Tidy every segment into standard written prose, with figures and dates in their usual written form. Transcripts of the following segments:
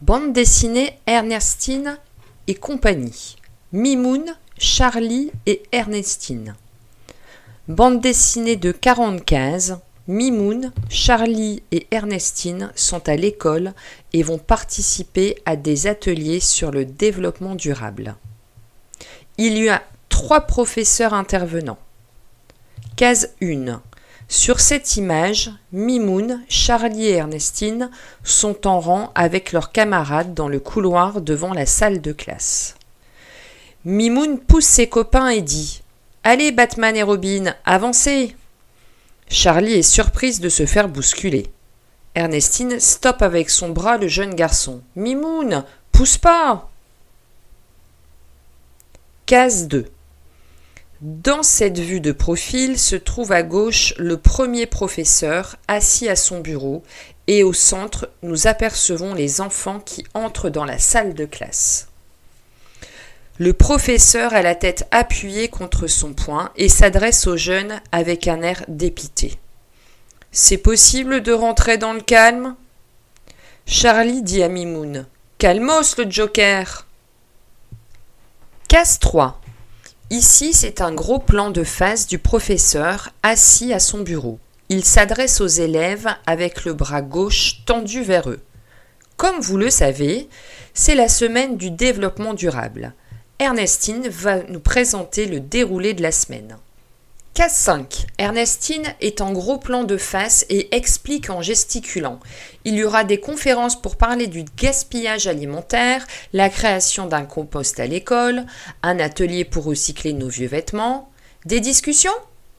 Bande dessinée Ernestine et compagnie. Mimoun, Charlie et Ernestine. Bande dessinée de 40 cases. Mimoun, Charlie et Ernestine sont à l'école et vont participer à des ateliers sur le développement durable. Il y a 3 professeurs intervenants. Case 1. Sur cette image, Mimoun, Charlie et Ernestine sont en rang avec leurs camarades dans le couloir devant la salle de classe. Mimoun pousse ses copains et dit « Allez Batman et Robin, avancez !» Charlie est surprise de se faire bousculer. Ernestine stoppe avec son bras le jeune garçon. « Mimoun, pousse pas !» Case 2. Dans cette vue de profil se trouve à gauche le premier professeur assis à son bureau et au centre, nous apercevons les enfants qui entrent dans la salle de classe. Le professeur a la tête appuyée contre son poing et s'adresse aux jeunes avec un air dépité. « C'est possible de rentrer dans le calme ?» Charlie dit à Mimoun « Calmos le Joker !» Case 3. Ici, c'est un gros plan de face du professeur assis à son bureau. Il s'adresse aux élèves avec le bras gauche tendu vers eux. Comme vous le savez, c'est la semaine du développement durable. Ernestine va nous présenter le déroulé de la semaine. Case 5. Ernestine est en gros plan de face et explique en gesticulant. Il y aura des conférences pour parler du gaspillage alimentaire, la création d'un compost à l'école, un atelier pour recycler nos vieux vêtements. Des discussions ?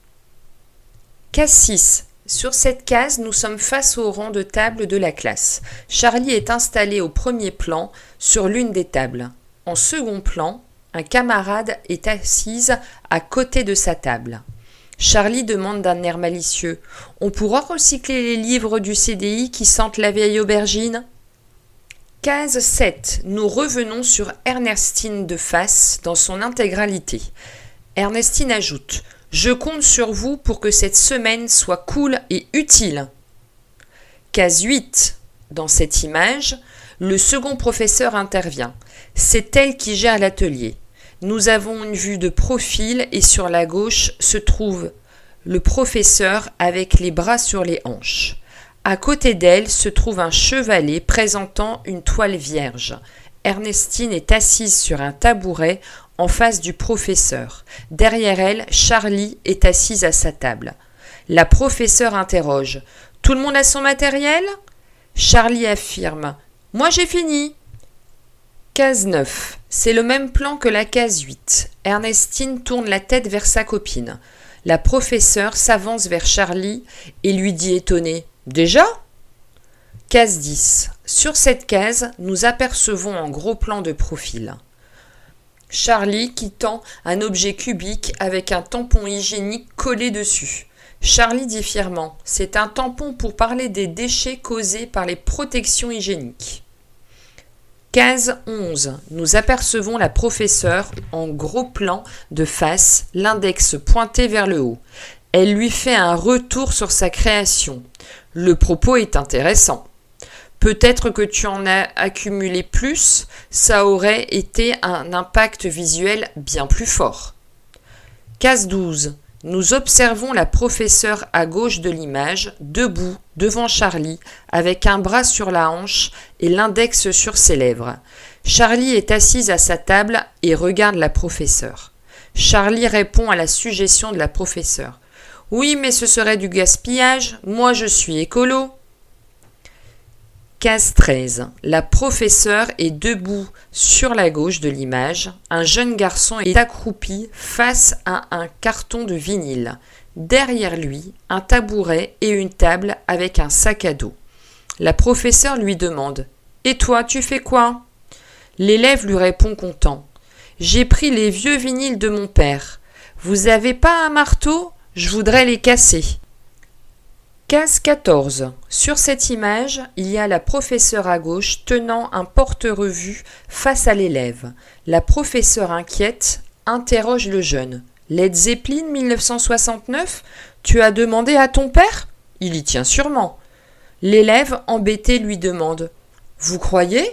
Case 6. Sur cette case, nous sommes face au rang de table de la classe. Charlie est installé au premier plan sur l'une des tables. En second plan, un camarade est assis à côté de sa table. Charlie demande d'un air malicieux « On pourra recycler les livres du CDI qui sentent la vieille aubergine ?» Case 7. Nous revenons sur Ernestine de face dans son intégralité. Ernestine ajoute « Je compte sur vous pour que cette semaine soit cool et utile. » Case 8. Dans cette image, le second professeur intervient. C'est elle qui gère l'atelier. Nous avons une vue de profil et sur la gauche se trouve le professeur avec les bras sur les hanches. À côté d'elle se trouve un chevalet présentant une toile vierge. Ernestine est assise sur un tabouret en face du professeur. Derrière elle, Charlie est assise à sa table. La professeure interroge « Tout le monde a son matériel ?» Charlie affirme « Moi j'ai fini !» Case 9. C'est le même plan que la case 8. Ernestine tourne la tête vers sa copine. La professeure s'avance vers Charlie et lui dit étonnée « Déjà ?» Case 10. Sur cette case, nous apercevons un gros plan de profil. Charlie qui tend un objet cubique avec un tampon hygiénique collé dessus. Charlie dit fièrement « C'est un tampon pour parler des déchets causés par les protections hygiéniques. » Case 11. Nous apercevons la professeure en gros plan de face, l'index pointé vers le haut. Elle lui fait un retour sur sa création. Le propos est intéressant. Peut-être que tu en as accumulé plus, ça aurait été un impact visuel bien plus fort. Case 12. Nous observons la professeure à gauche de l'image, debout, devant Charlie, avec un bras sur la hanche et l'index sur ses lèvres. Charlie est assise à sa table et regarde la professeure. Charlie répond à la suggestion de la professeure. « Oui, mais ce serait du gaspillage, moi je suis écolo. » Case 13. La professeure est debout sur la gauche de l'image. Un jeune garçon est accroupi face à un carton de vinyle. Derrière lui, un tabouret et une table avec un sac à dos. La professeure lui demande « Et toi, tu fais quoi ?» L'élève lui répond content « J'ai pris les vieux vinyles de mon père. Vous avez pas un marteau ? Je voudrais les casser. » Case 14. Sur cette image, il y a la professeure à gauche tenant un porte-revue face à l'élève. La professeure inquiète interroge le jeune. « Led Zeppelin 1969 ? Tu as demandé à ton père ? Il y tient sûrement. » L'élève embêté lui demande « Vous croyez ?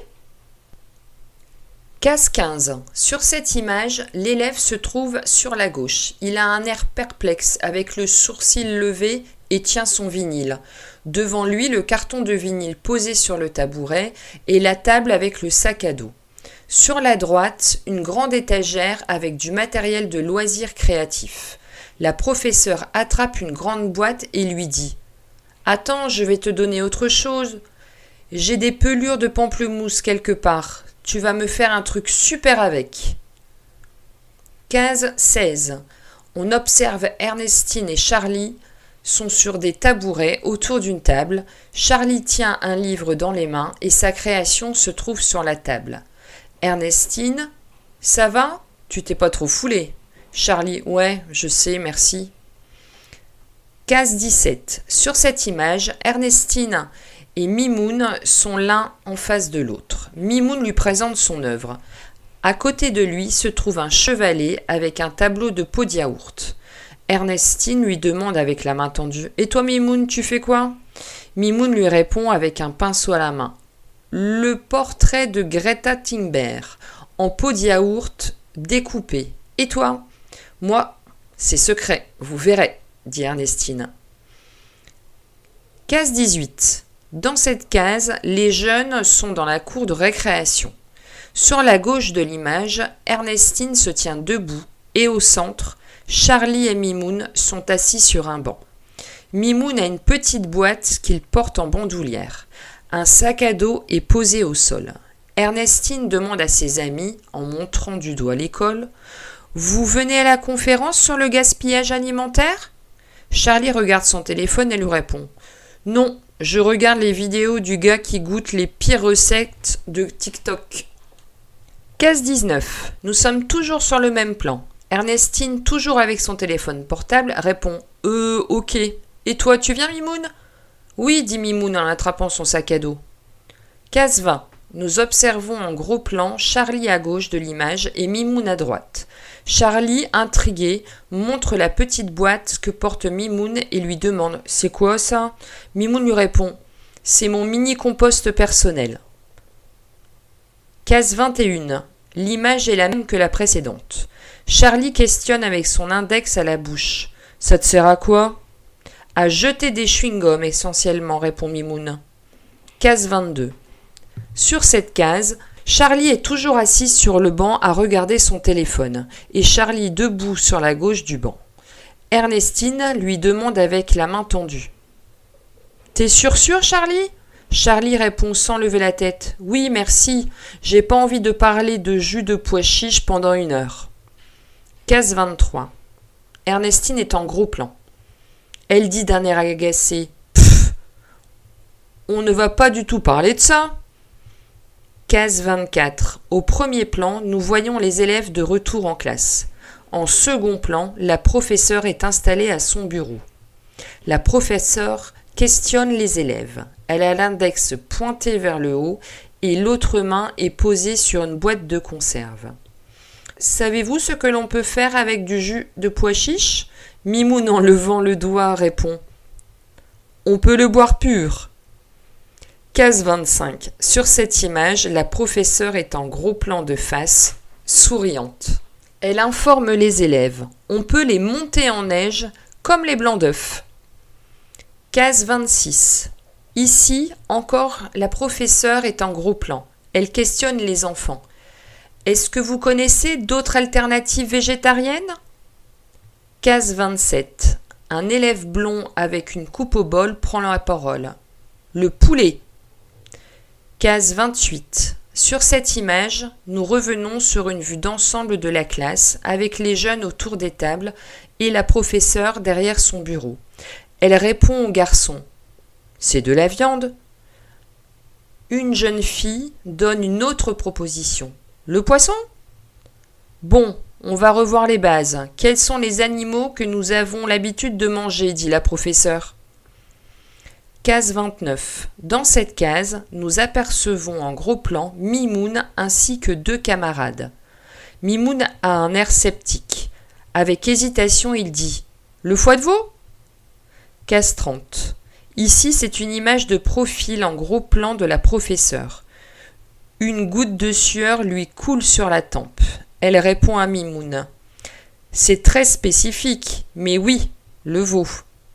Case 15. Sur cette image, l'élève se trouve sur la gauche. Il a un air perplexe avec le sourcil levé et tient son vinyle. Devant lui, le carton de vinyle posé sur le tabouret et la table avec le sac à dos. Sur la droite, une grande étagère avec du matériel de loisirs créatifs. La professeure attrape une grande boîte et lui dit « Attends, je vais te donner autre chose. J'ai des pelures de pamplemousse quelque part. Tu vas me faire un truc super avec. » Case 16. On observe Ernestine et Charlie sont sur des tabourets autour d'une table. Charlie tient un livre dans les mains et sa création se trouve sur la table. Ernestine, ça va ? Tu t'es pas trop foulé ? Charlie, ouais, je sais, merci. Case 17. Sur cette image, Ernestine et Mimoun sont l'un en face de l'autre. Mimoun lui présente son œuvre. À côté de lui se trouve un chevalet avec un tableau de pot de yaourt. Ernestine lui demande avec la main tendue « Et toi Mimoun, tu fais quoi ?» Mimoun lui répond avec un pinceau à la main. « Le portrait de Greta Thunberg, en pot de yaourt découpé. Et toi ?»« Moi, c'est secret, vous verrez, » dit Ernestine. Case 18. Dans cette case, les jeunes sont dans la cour de récréation. Sur la gauche de l'image, Ernestine se tient debout et au centre, Charlie et Mimoun sont assis sur un banc. Mimoun a une petite boîte qu'il porte en bandoulière. Un sac à dos est posé au sol. Ernestine demande à ses amis, en montrant du doigt l'école, « Vous venez à la conférence sur le gaspillage alimentaire ?» Charlie regarde son téléphone et lui répond « Non, je regarde les vidéos du gars qui goûte les pires recettes de TikTok. » Case 19. Nous sommes toujours sur le même plan. Ernestine, toujours avec son téléphone portable, répond « ok. Et toi, tu viens, Mimoun ?»« Oui, dit Mimoun en attrapant son sac à dos. » Case 20. Nous observons en gros plan Charlie à gauche de l'image et Mimoun à droite. Charlie, intrigué, montre la petite boîte que porte Mimoun et lui demande « C'est quoi ça ?» Mimoun lui répond « C'est mon mini-compost personnel. » Case 21. L'image est la même que la précédente. Charlie questionne avec son index à la bouche. « Ça te sert à quoi ?»« À jeter des chewing-gums essentiellement, répond Mimoun. Case 22. Sur cette case, Charlie est toujours assis sur le banc à regarder son téléphone et Charlie debout sur la gauche du banc. Ernestine lui demande avec la main tendue. « T'es sûr, Charlie ?» Charlie répond sans lever la tête. « Oui, merci, j'ai pas envie de parler de jus de pois chiche pendant 1 heure. » Case 23. Ernestine est en gros plan. Elle dit d'un air agacé. « Pfff, on ne va pas du tout parler de ça. » Case 24. Au premier plan, nous voyons les élèves de retour en classe. En second plan, la professeure est installée à son bureau. La professeure questionne les élèves. Elle a l'index pointé vers le haut et l'autre main est posée sur une boîte de conserve. « Savez-vous ce que l'on peut faire avec du jus de pois chiche ?» Mimoun, en levant le doigt, répond « On peut le boire pur. » Case 25. Sur cette image, la professeure est en gros plan de face, souriante. Elle informe les élèves. On peut les monter en neige comme les blancs d'œufs. Case 26. Ici, encore, la professeure est en gros plan. Elle questionne les enfants. Est-ce que vous connaissez d'autres alternatives végétariennes ? Case 27. Un élève blond avec une coupe au bol prend la parole. Le poulet. Case 28. Sur cette image, nous revenons sur une vue d'ensemble de la classe avec les jeunes autour des tables et la professeure derrière son bureau. Elle répond aux garçons. « C'est de la viande ?» Une jeune fille donne une autre proposition. « Le poisson ?» Bon, on va revoir les bases. Quels sont les animaux que nous avons l'habitude de manger, dit la professeure. Case 29. Dans cette case, nous apercevons en gros plan Mimoun ainsi que 2 camarades. Mimoun a un air sceptique. Avec hésitation, il dit « Le foie de veau ?» Case 30. Ici, c'est une image de profil en gros plan de la professeure. Une goutte de sueur lui coule sur la tempe. Elle répond à Mimoun. C'est très spécifique, mais oui, le veau.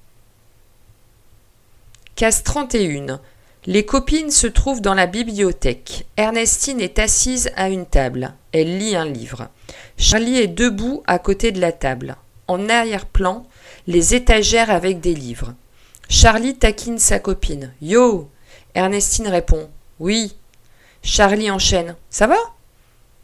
Case 31. Les copines se trouvent dans la bibliothèque. Ernestine est assise à une table. Elle lit un livre. Charlie est debout à côté de la table. En arrière-plan, les étagères avec des livres. Charlie taquine sa copine. « Yo !» Ernestine répond. « Oui !» Charlie enchaîne. « Ça va ?» « Oui !»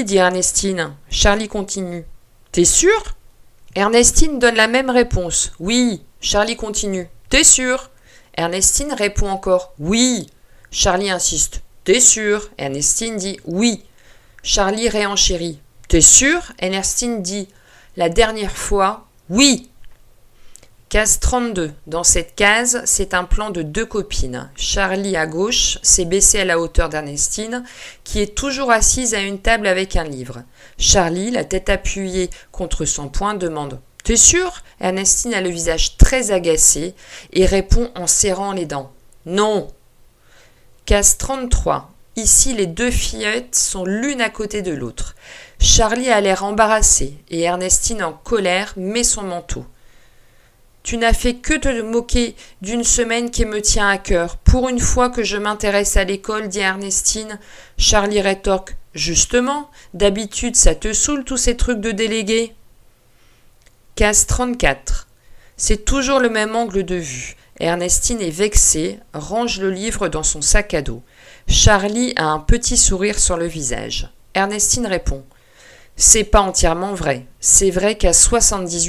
dit Ernestine. Charlie continue. « T'es sûr ?» Ernestine donne la même réponse. « Oui !» Charlie continue. « T'es sûr ?» Ernestine répond encore « Oui !» Charlie insiste. « T'es sûr ?» Ernestine dit « Oui !» Charlie réenchérit. « T'es sûr ?» Ernestine dit « La dernière fois, oui !» Case 32. Dans cette case, c'est un plan de deux copines. Charlie à gauche s'est baissée à la hauteur d'Ernestine, qui est toujours assise à une table avec un livre. Charlie, la tête appuyée contre son poing, demande « T'es sûr ?» Ernestine a le visage très agacé et répond en serrant les dents. « Non !» Case 33. Ici, les deux fillettes sont l'une à côté de l'autre. Charlie a l'air embarrassé et Ernestine, en colère, met son manteau. « Tu n'as fait que te moquer d'une semaine qui me tient à cœur. Pour une fois que je m'intéresse à l'école, dit Ernestine. » Charlie rétorque. « Justement, d'habitude, ça te saoule tous ces trucs de délégué. » Case 34. C'est toujours le même angle de vue. Ernestine est vexée, range le livre dans son sac à dos. Charlie a un petit sourire sur le visage. Ernestine répond. « C'est pas entièrement vrai. C'est vrai qu'à 78%. »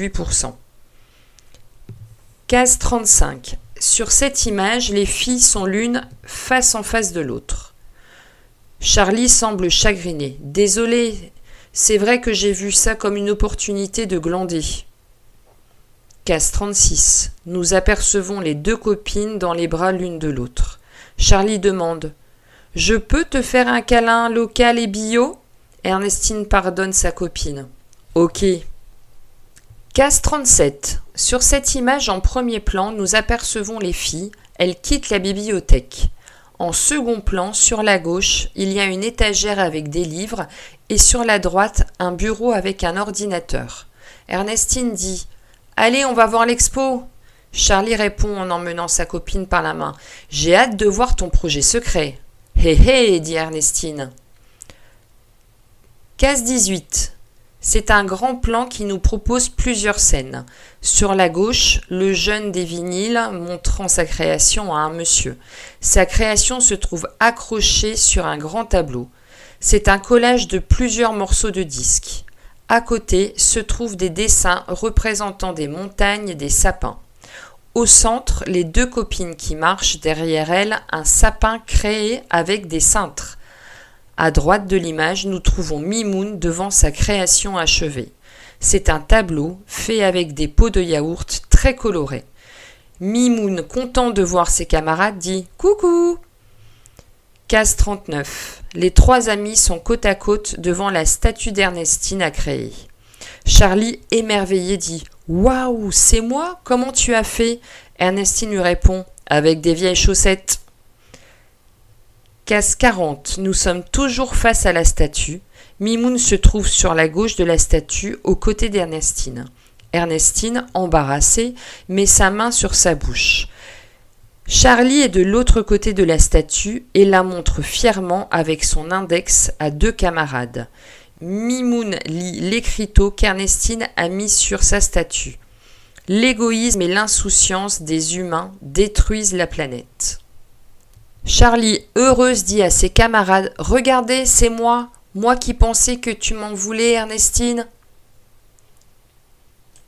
Case 35. Sur cette image, les filles sont l'une face en face de l'autre. Charlie semble chagriné. « Désolé, c'est vrai que j'ai vu ça comme une opportunité de glander. » Case 36. Nous apercevons les deux copines dans les bras l'une de l'autre. Charlie demande « Je peux te faire un câlin local et bio ?» Ernestine pardonne sa copine. « Ok. » Case 37. Sur cette image en premier plan, nous apercevons les filles. Elles quittent la bibliothèque. En second plan, sur la gauche, il y a une étagère avec des livres et sur la droite, un bureau avec un ordinateur. Ernestine dit « Allez, on va voir l'expo !» Charlie répond en emmenant sa copine par la main « J'ai hâte de voir ton projet secret. »« Hé hé !» dit Ernestine. Case 18. C'est un grand plan qui nous propose plusieurs scènes. Sur la gauche, le jeune des vinyles montrant sa création à un monsieur. Sa création se trouve accrochée sur un grand tableau. C'est un collage de plusieurs morceaux de disques. À côté se trouvent des dessins représentant des montagnes et des sapins. Au centre, les deux copines qui marchent, derrière elles, un sapin créé avec des cintres. À droite de l'image, nous trouvons Mimoun devant sa création achevée. C'est un tableau fait avec des pots de yaourt très colorés. Mimoun, content de voir ses camarades, dit « Coucou !» Case 39. Les trois amis sont côte à côte devant la statue d'Ernestine à créer. Charlie, émerveillé, dit « Waouh, c'est moi ? Comment tu as fait ?» Ernestine lui répond « Avec des vieilles chaussettes. » Case 40. Nous sommes toujours face à la statue. Mimoun se trouve sur la gauche de la statue, aux côtés d'Ernestine. Ernestine, embarrassée, met sa main sur sa bouche. Charlie est de l'autre côté de la statue et la montre fièrement avec son index à deux camarades. Mimoun lit l'écriteau qu'Ernestine a mis sur sa statue. L'égoïsme et l'insouciance des humains détruisent la planète. Charlie, heureuse, dit à ses camarades « Regardez, c'est moi qui pensais que tu m'en voulais, Ernestine !»